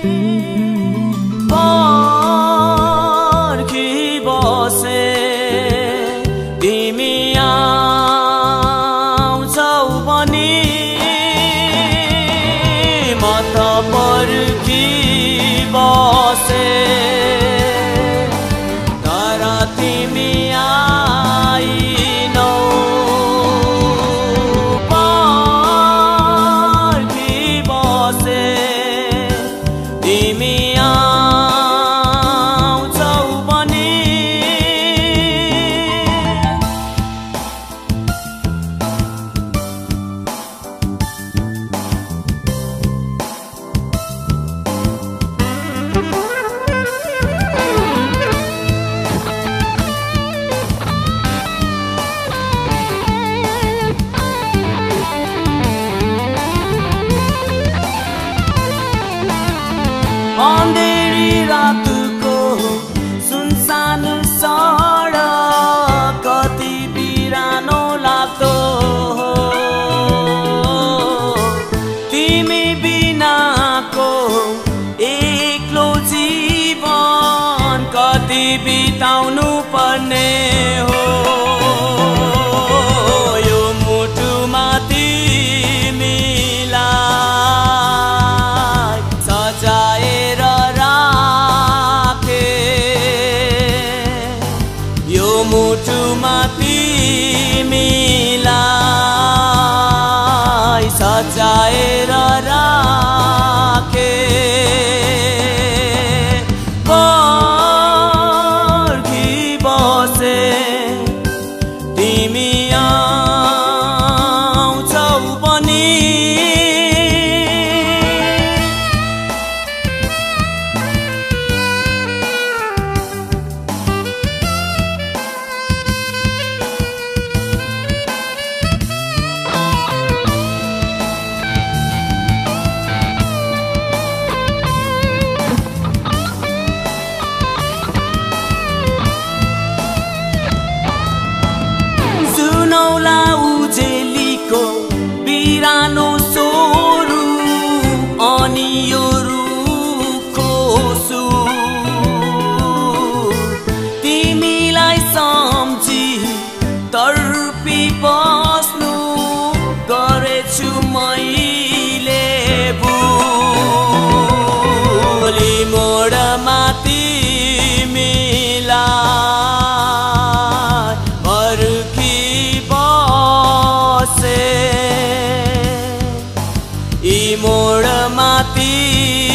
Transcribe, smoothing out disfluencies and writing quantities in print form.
पर्खी बसे तिमी आउँछौ भनी म त पर्खी बसे तर तिमी आइनौ पर्खी बसे तिमी आउँछौ भनी अँधेरी रातको सुनसान सडक कति बिरानो लाग्दो हो तिमी बिनाको एक्लो जीवन कति बिताउनु पर्ने हो यो मुटुमा तिमीलाई सजाएर मुटुमा तिमीलाई सजाएर राखे पर्खी बसे तिमी आउँछौ भनी सुनौला उजेलीको बिरानो सोरु अनि यो रुखको सुर तिमीलाई सम्झी तर्पी बस्नु गरेछु मैले भोलि मोडमा तिमीलाई पर्खी बसे यी मोडमा